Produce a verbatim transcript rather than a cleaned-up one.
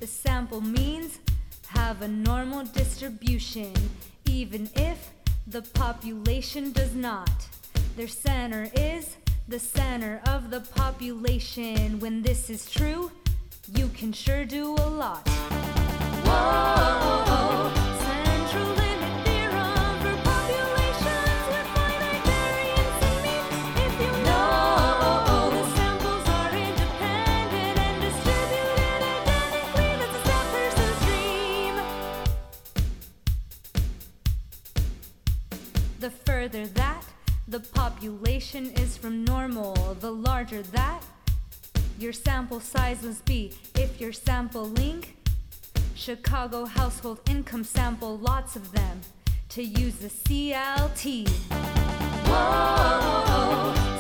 The sample means have a normal distribution, even if the population does not. Their center is the center of the population. When this is true, you can sure do a lot. Whoa, central limit theorem for populations with finite variance and mean. If you know the samples are independent and distributed identically, that's a stat person's dream. The further that the population is from normal, the larger that your sample size must be. If you're sampling Chicago household income, sample lots of them to use the C L T. Whoa.